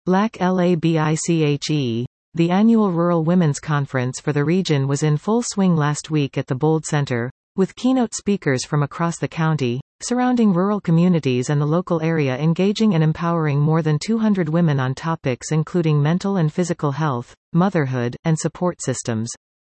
LABICHE. The annual Rural Women's Conference for the region was in full swing last week at the Bold Center, with keynote speakers from across the county, surrounding rural communities and the local area, engaging and empowering more than 200 women on topics including mental and physical health, motherhood, and support systems.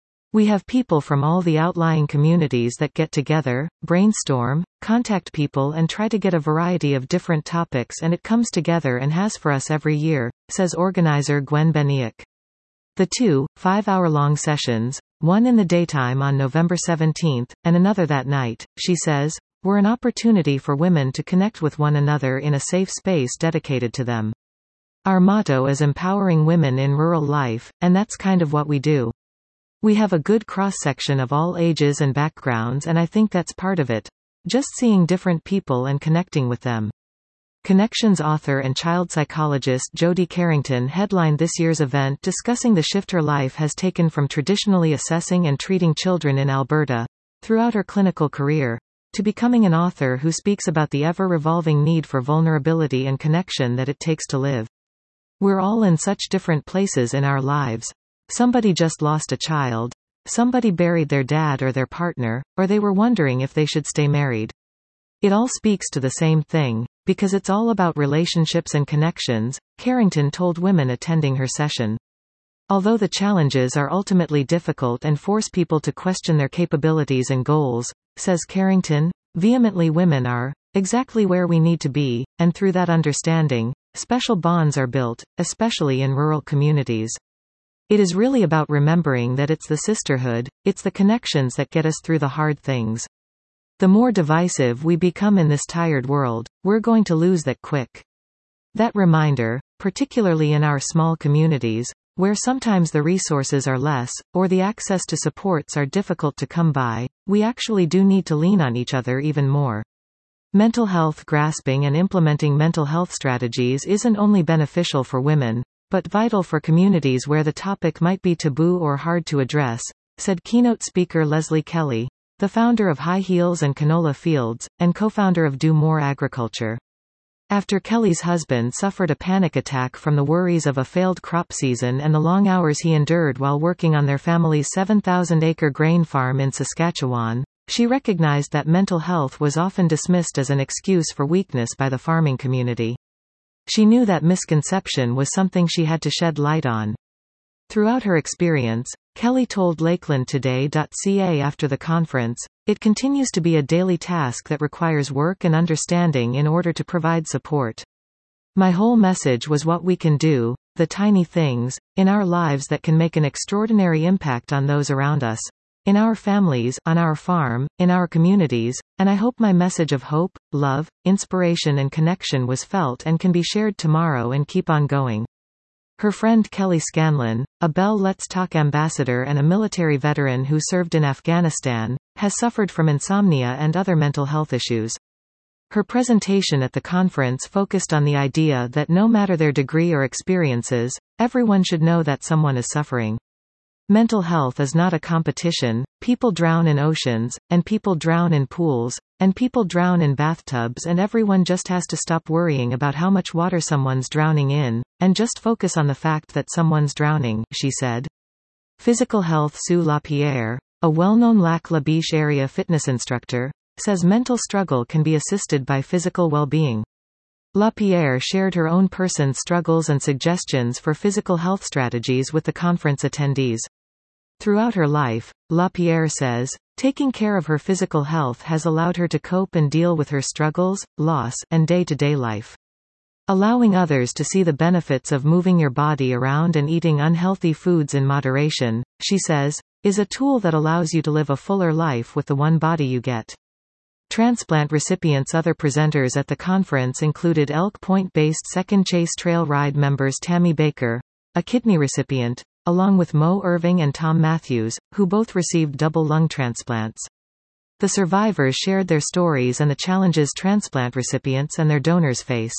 We have people from all the outlying communities that get together, brainstorm, contact people and try to get a variety of different topics, and it comes together and has for us every year, says organizer Gwen Beniak. The 2, 5-hour-long sessions, one in the daytime on November 17th, and another that night, she says, were an opportunity for women to connect with one another in a safe space dedicated to them. Our motto is empowering women in rural life, and that's kind of what we do. We have a good cross-section of all ages and backgrounds, and I think that's part of it. Just seeing different people and connecting with them. Connections author and child psychologist Jodie Carrington headlined this year's event, discussing the shift her life has taken from traditionally assessing and treating children in Alberta, throughout her clinical career, to becoming an author who speaks about the ever-revolving need for vulnerability and connection that it takes to live. We're all in such different places in our lives. Somebody just lost a child, somebody buried their dad or their partner, or they were wondering if they should stay married. It all speaks to the same thing, because it's all about relationships and connections, Carrington told women attending her session. Although the challenges are ultimately difficult and force people to question their capabilities and goals, says Carrington, vehemently women are exactly where we need to be, and through that understanding, special bonds are built, especially in rural communities. It is really about remembering that it's the sisterhood, it's the connections that get us through the hard things. The more divisive we become in this tired world, we're going to lose that quick. That reminder, particularly in our small communities, where sometimes the resources are less, or the access to supports are difficult to come by, we actually do need to lean on each other even more. Mental health grasping and implementing mental health strategies isn't only beneficial for women, but vital for communities where the topic might be taboo or hard to address, said keynote speaker Leslie Kelly, the founder of High Heels and Canola Fields, and co-founder of Do More Agriculture. After Kelly's husband suffered a panic attack from the worries of a failed crop season and the long hours he endured while working on their family's 7,000-acre grain farm in Saskatchewan, she recognized that mental health was often dismissed as an excuse for weakness by the farming community. She knew that misconception was something she had to shed light on. Throughout her experience, Kelly told LakelandToday.ca after the conference, it continues to be a daily task that requires work and understanding in order to provide support. My whole message was what we can do, the tiny things, in our lives that can make an extraordinary impact on those around us. In our families, on our farm, in our communities, and I hope my message of hope, love, inspiration and connection was felt and can be shared tomorrow and keep on going. Her friend Kelly Scanlon, a Bell Let's Talk ambassador and a military veteran who served in Afghanistan, has suffered from insomnia and other mental health issues. Her presentation at the conference focused on the idea that no matter their degree or experiences, everyone should know that someone is suffering. Mental health is not a competition. People drown in oceans, and people drown in pools, and people drown in bathtubs, and everyone just has to stop worrying about how much water someone's drowning in, and just focus on the fact that someone's drowning, she said. Physical Health Sue LaPierre, a well-known Lac La Biche area fitness instructor, says mental struggle can be assisted by physical well-being. LaPierre shared her own person's struggles and suggestions for physical health strategies with the conference attendees. Throughout her life, LaPierre says, taking care of her physical health has allowed her to cope and deal with her struggles, loss, and day-to-day life. Allowing others to see the benefits of moving your body around and eating unhealthy foods in moderation, she says, is a tool that allows you to live a fuller life with the one body you get. Transplant recipients. Other presenters at the conference included Elk Point-based Second Chase Trail Ride members Tammy Baker, a kidney recipient, along with Mo Irving and Tom Matthews, who both received double lung transplants. The survivors shared their stories and the challenges transplant recipients and their donors face.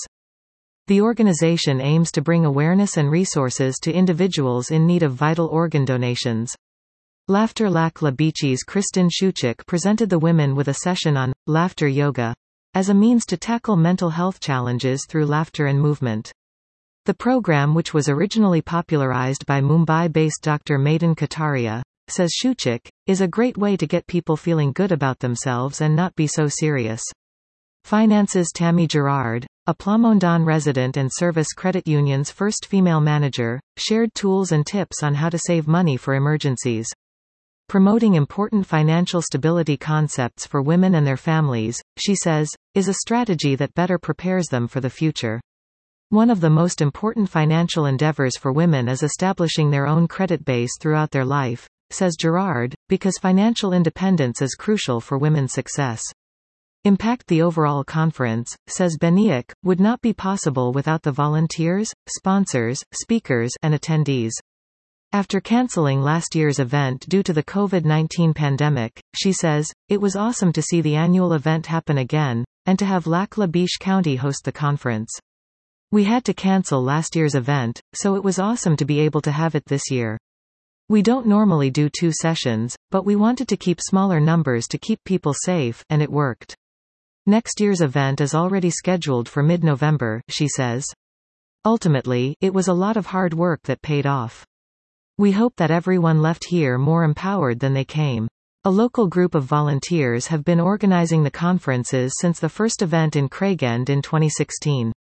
The organization aims to bring awareness and resources to individuals in need of vital organ donations. Laughter Lac La Biche's Kristen Shuchik presented the women with a session on laughter yoga as a means to tackle mental health challenges through laughter and movement. The program, which was originally popularized by Mumbai-based Dr. Madan Kataria, says Shuchik, is a great way to get people feeling good about themselves and not be so serious. Finances Tammy Gerard, a Plamondon resident and Service Credit Union's first female manager, shared tools and tips on how to save money for emergencies. Promoting important financial stability concepts for women and their families, she says, is a strategy that better prepares them for the future. One of the most important financial endeavors for women is establishing their own credit base throughout their life, says Gerard, because financial independence is crucial for women's success. Impact. The overall conference, says Beniak, would not be possible without the volunteers, sponsors, speakers, and attendees. After canceling last year's event due to the COVID-19 pandemic, she says, it was awesome to see the annual event happen again, and to have Lac La Biche County host the conference. We had to cancel last year's event, so it was awesome to be able to have it this year. We don't normally do 2 sessions, but we wanted to keep smaller numbers to keep people safe, and it worked. Next year's event is already scheduled for mid-November, she says. Ultimately, it was a lot of hard work that paid off. We hope that everyone left here more empowered than they came. A local group of volunteers have been organizing the conferences since the first event in Craigend in 2016.